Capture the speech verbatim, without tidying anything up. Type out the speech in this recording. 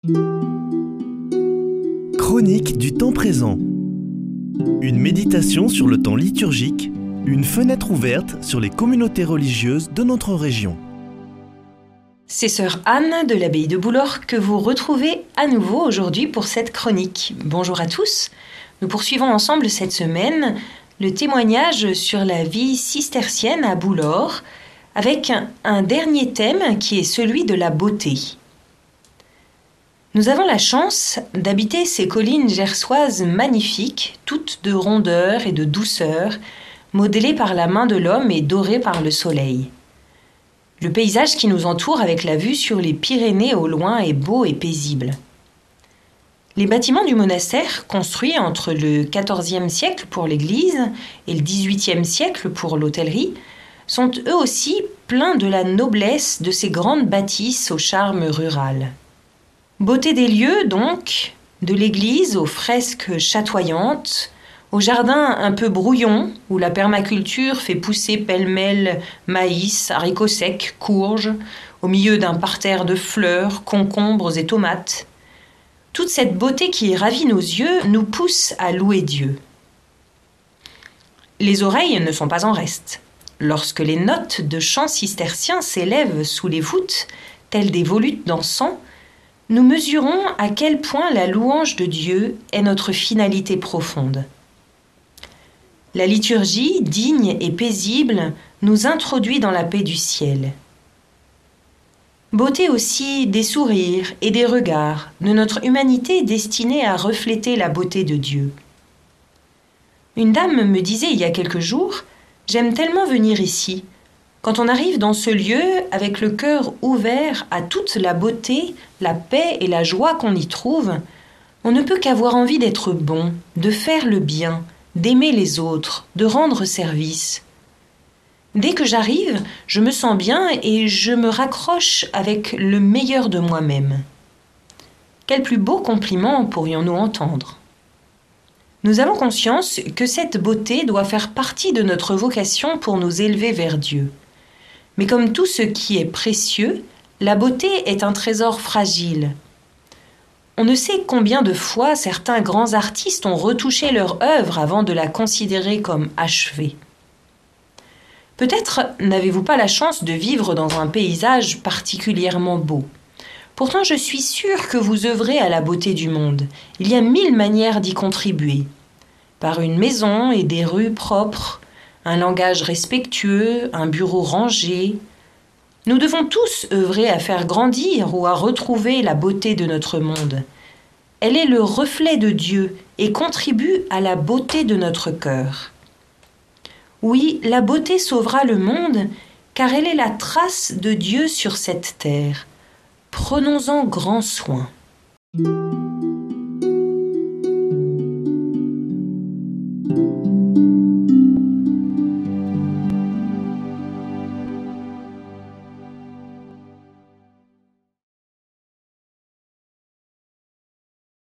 Chronique du temps présent. Une méditation sur le temps liturgique, une fenêtre ouverte sur les communautés religieuses de notre région. C'est sœur Anne de l'abbaye de Boulor que vous retrouvez à nouveau aujourd'hui pour cette chronique. Bonjour à tous. Nous poursuivons ensemble cette semaine le témoignage sur la vie cistercienne à Boulor avec un, un dernier thème qui est celui de la beauté. Nous avons la chance d'habiter ces collines gersoises magnifiques, toutes de rondeur et de douceur, modelées par la main de l'homme et dorées par le soleil. Le paysage qui nous entoure avec la vue sur les Pyrénées au loin est beau et paisible. Les bâtiments du monastère, construits entre le quatorzième siècle pour l'église et le dix-huitième siècle pour l'hôtellerie, sont eux aussi pleins de la noblesse de ces grandes bâtisses au charme rural. Beauté des lieux, donc, de l'église aux fresques chatoyantes, au jardin un peu brouillon, où la permaculture fait pousser pêle-mêle maïs, haricots secs, courges, au milieu d'un parterre de fleurs, concombres et tomates. Toute cette beauté qui ravit nos yeux nous pousse à louer Dieu. Les oreilles ne sont pas en reste. Lorsque les notes de chants cisterciens s'élèvent sous les voûtes, telles des volutes d'encens, nous mesurons à quel point la louange de Dieu est notre finalité profonde. La liturgie, digne et paisible, nous introduit dans la paix du ciel. Beauté aussi des sourires et des regards de notre humanité destinée à refléter la beauté de Dieu. Une dame me disait il y a quelques jours « J'aime tellement venir ici. Quand on arrive dans ce lieu avec le cœur ouvert à toute la beauté, la paix et la joie qu'on y trouve, on ne peut qu'avoir envie d'être bon, de faire le bien, d'aimer les autres, de rendre service. Dès que j'arrive, je me sens bien et je me raccroche avec le meilleur de moi-même. Quel plus beau compliment pourrions-nous entendre ? Nous avons conscience que cette beauté doit faire partie de notre vocation pour nous élever vers Dieu. Mais comme tout ce qui est précieux, la beauté est un trésor fragile. On ne sait combien de fois certains grands artistes ont retouché leur œuvre avant de la considérer comme achevée. Peut-être n'avez-vous pas la chance de vivre dans un paysage particulièrement beau. Pourtant, je suis sûre que vous œuvrez à la beauté du monde. Il y a mille manières d'y contribuer. Par une maison et des rues propres, un langage respectueux, un bureau rangé. Nous devons tous œuvrer à faire grandir ou à retrouver la beauté de notre monde. Elle est le reflet de Dieu et contribue à la beauté de notre cœur. Oui, la beauté sauvera le monde, car elle est la trace de Dieu sur cette terre. Prenons-en grand soin.